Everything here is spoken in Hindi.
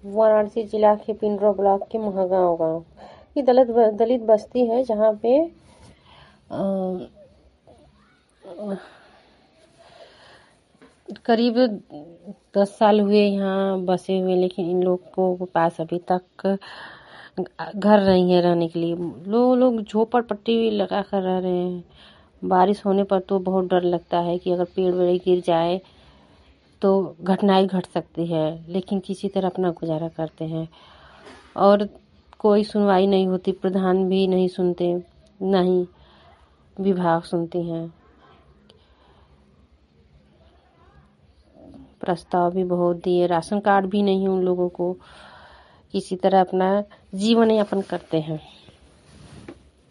वाराणसी जिला के पिंडरा ब्लॉक के महागांव गांव ये दलित बस्ती है, जहाँ पे करीब 10 साल हुए यहाँ बसे हुए, लेकिन इन लोगों के पास अभी तक घर नहीं है रहने के लिए। लोग झोपड़पट्टी लगा कर रह रहे हैं। बारिश होने पर तो बहुत डर लगता है कि अगर पेड़ वेड़ गिर जाए तो घटनाएं घट सकती है, लेकिन किसी तरह अपना गुजारा करते हैं और कोई सुनवाई नहीं होती। प्रधान भी नहीं सुनते, ना ही विभाग सुनती हैं। प्रस्ताव भी बहुत दिए, राशन कार्ड भी नहीं है उन लोगों को। किसी तरह अपना जीवन यापन करते हैं।